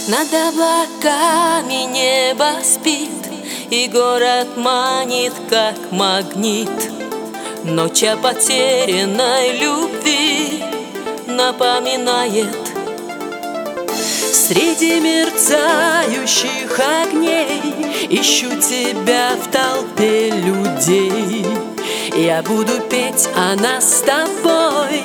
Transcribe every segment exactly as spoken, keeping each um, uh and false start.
Над облаками небо спит, и город манит, как магнит. Ночь о потерянной любви напоминает. Среди мерцающих огней ищу тебя в толпе людей. Я буду петь о нас с тобой.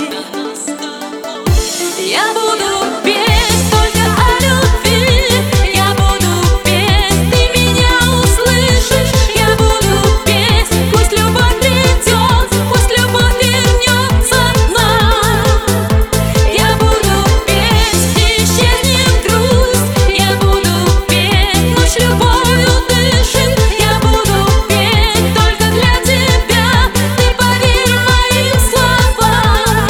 Я буду петь только о любви. Я буду петь, ты меня услышишь. Я буду петь, пусть любовь придет, пусть любовь вернется к нам. Я буду петь, и исчезнет грусть. Я буду петь, ночь любовью дышит. Я буду петь только для тебя. Ты поверь моим словам.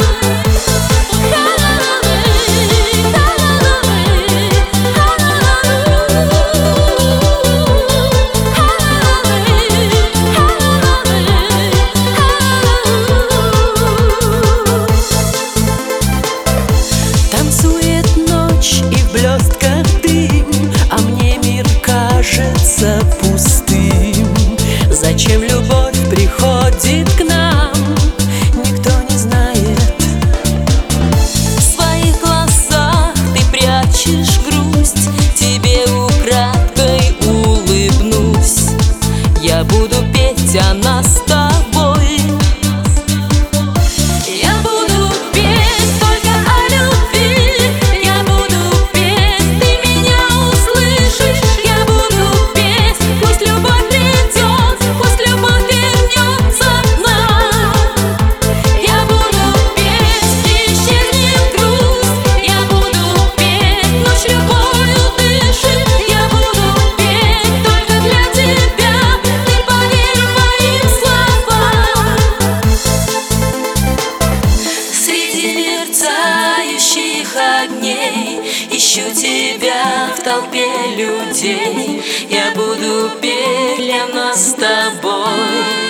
Танцует ночь и в блестках дым, а мне мир кажется пустым. Зачем любовь приходит к нам, никто не знает. В своих глазах ты прячешь грусть, тебе украдкой улыбнусь. Я буду петь о нас с тобой. Я буду петь только о любви. Я буду петь, ты меня услышишь. Я буду петь, пусть любовь придет, пусть любовь вернется к нам. Я буду петь, и исчезнет грусть. Я буду петь, ночь любовью дышит. Я буду петь только для тебя. Ты поверь моим словам. Среди мерцающих огней ищу тебя в толпе людей. Я буду петь для нас с тобой.